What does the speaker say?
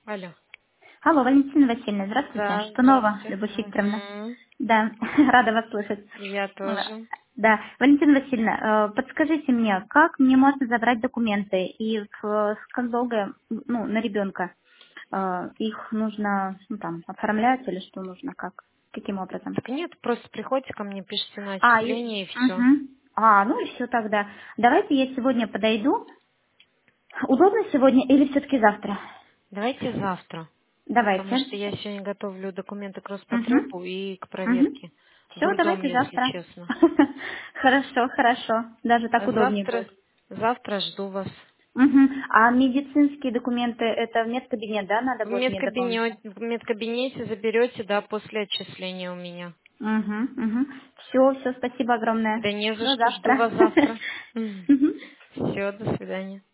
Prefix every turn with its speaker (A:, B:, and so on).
A: Алло.
B: Алло, Валентина Васильевна, здравствуйте.
A: Да,
B: Что нового,
A: здравствуйте.
B: Любовь Викторовна?
A: Угу.
B: Да, рада вас слышать.
A: Я тоже.
B: Да, Валентина Васильевна, подскажите мне, как мне можно забрать документы и как долго, ну, на ребенка их нужно, ну, там, оформлять или что нужно, каким образом?
A: Так нет, просто приходите ко мне, пишите на
B: А,
A: отчисление и все.
B: мгм. Ну и все тогда. Давайте я сегодня подойду. Удобно сегодня или все-таки завтра?
A: Давайте завтра, потому
B: Давайте.
A: что я сегодня готовлю документы к
B: Угу.
A: Роспотребу и к
B: Угу.
A: проверке.
B: Все,
A: Дурдом,
B: давайте
A: если
B: завтра.
A: честно.
B: Хорошо, хорошо. Даже так
A: А
B: удобнее
A: завтра,
B: будет.
A: завтра жду вас.
B: Мгм. А медицинские документы это в медкабинет, да, надо
A: В
B: будет мне дополнительно?
A: медкабинете заберете, да, после отчисления у меня.
B: Угу, угу. Все, все, спасибо огромное.
A: Да не за
B: До
A: что, жду
B: завтра.
A: вас завтра.
B: Мгм.
A: Все, до свидания.